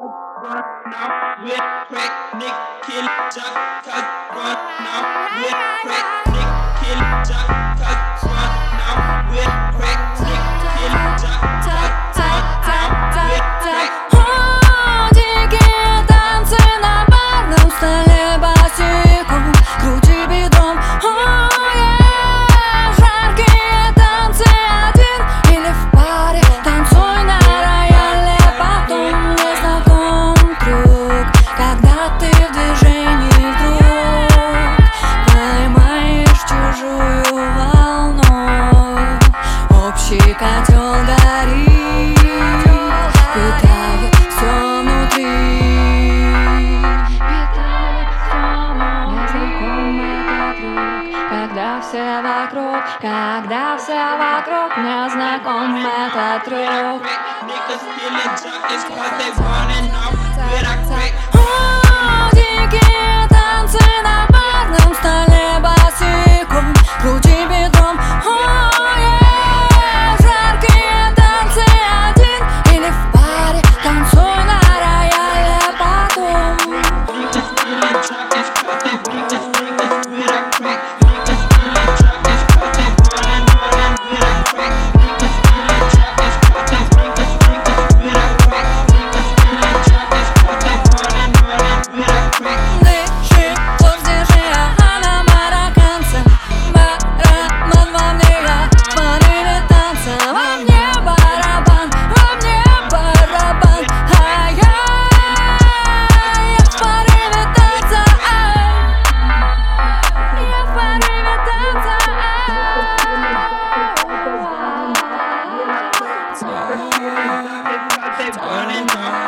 run out with crack, Nick, kill, jump, cut, run out with crack, Nick, kill, jump, cut, run out with crack, Nick, kill, jump, cut, run out with crack. Дикие танцы на барном столе босиком, крути бедром. Жаркие танцы один или в паре, танцуй на рояле, потом незнаком трюк, когда ты в движении вдруг поймаешь чужую волну. Общий котел горит, питает все внутри, питает все внутри. Когда все вокруг, мне знаком этот трюк. Niggas feeling junk is cause they running off with a crack. Дикие танцы на барном столе босиком, крути бедром. Жаркие танцы один или в паре, танцуй на рояле, потом. Niggas feeling junk is cause they with a crack. Running